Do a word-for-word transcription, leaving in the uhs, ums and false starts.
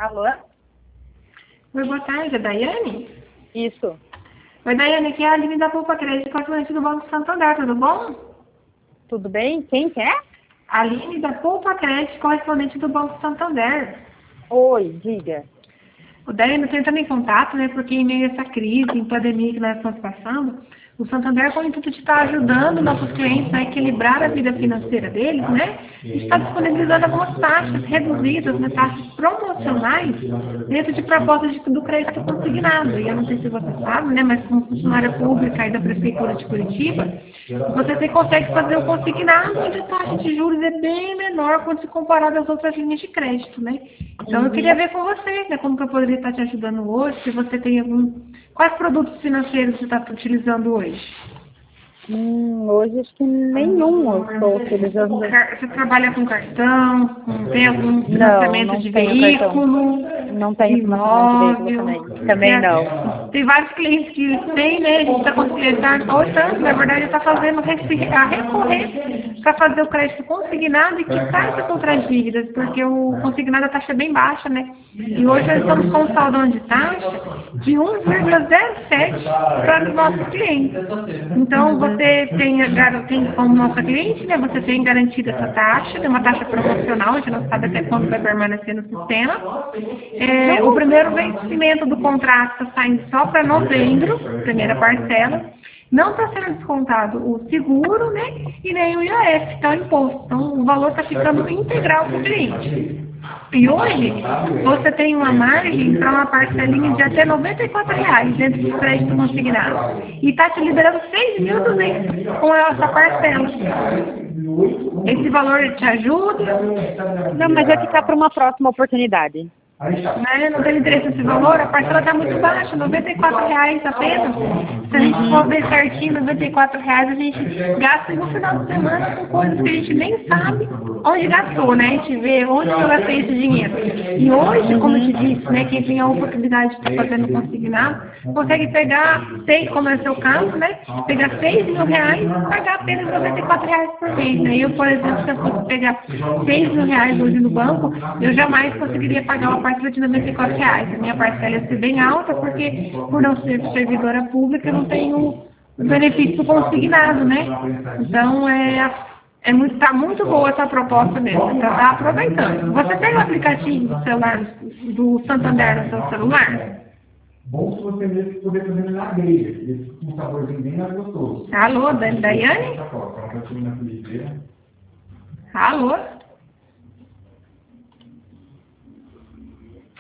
Alô? Oi, boa tarde, é Daiane? Isso. Oi, Daiane, aqui é a Aline da Poupa Crédito, correspondente do Banco Santander, tudo bom? Tudo bem? Quem que é? Aline da Poupa Crédito, correspondente do Banco Santander. Oi, diga. O Daiane, eu tô entrando em contato, né, porque em meio a essa crise, em pandemia que nós estamos passando, o Santander, com o intuito de estar ajudando nossos clientes a equilibrar a vida financeira deles, né, e está disponibilizando algumas taxas reduzidas, né, taxas promocionais, dentro de propostas de, do crédito consignado. E eu não sei se você sabe, né, mas como funcionária pública aí da Prefeitura de Curitiba, você consegue fazer o consignado, onde a taxa de juros é bem menor quando se comparado às outras linhas de crédito, né. Então, eu queria ver com você, né, como que eu poderia estar te ajudando hoje, se você tem algum... Quais produtos financeiros você está utilizando hoje? Hum, hoje acho que nenhum eu estou utilizando. Você trabalha com cartão? Tem algum financiamento não, não de tenho veículo? cartão. Não tenho financiamento de veículo também. Também não. Tem vários clientes que têm, né? A gente está conseguindo, tá, na verdade, está fazendo a recorrer para fazer o crédito consignado e quitar essas outras dívidas, porque o consignado a taxa é bem baixa, né? E hoje nós estamos com um saldão de taxa de um vírgula zero sete para os nossos clientes. Então, você tem, tem como nossa cliente, né? Você tem garantida essa taxa, tem uma taxa promocional, a gente não sabe até quando vai permanecer no sistema. É, o primeiro vencimento do contrato está saindo só para novembro, primeira parcela. Não está sendo descontado o seguro, né? E nem o I O F, que é o imposto. Então, o valor está ficando integral para o cliente. E hoje, você tem uma margem para uma parcelinha de até noventa e quatro reais dentro do crédito consignado. E está te liberando seis mil e duzentos com essa parcela. Esse valor te ajuda? Não, mas vai ficar para uma próxima oportunidade. Né? Não tem interesse nesse valor, a parcela está muito baixa, noventa e quatro reais apenas. Se a gente for ver certinho, noventa e quatro reais a gente gasta no final de semana com coisas que a gente nem sabe onde gastou, né? A gente vê onde eu gastei esse dinheiro. E hoje, como eu te disse, né, quem tem a oportunidade de estar fazendo consignado, consegue pegar, seis, como é o seu caso, né? Pegar seis mil reais e pagar apenas noventa e quatro reais por mês. Né? Eu, por exemplo, se eu fosse pegar seis mil reais hoje no banco, eu jamais conseguiria pagar uma parcela de noventa e quatro reais. A minha parcela ia ser bem alta, porque por não ser servidora pública, eu não tenho o benefício consignado, né? Então, é, é muito, tá muito boa essa proposta mesmo. Então, tá aproveitando. Você tem o aplicativo do celular, do Santander no seu celular? Bom se você mesmo poder fazer na grelha, esse com um saborzinho bem mais gostoso. Alô, Daiane? Alô?